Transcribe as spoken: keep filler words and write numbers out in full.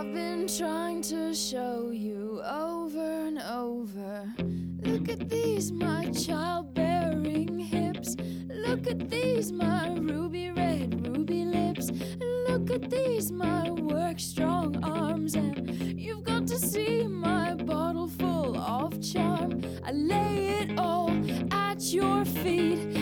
I've been trying to show you over and over. Look at these, my childbearing hips. Look at these, my ruby red, ruby lips. Look at these, my work-strong arms. And you've got to see my bottle full of charm. I lay it all at your feet.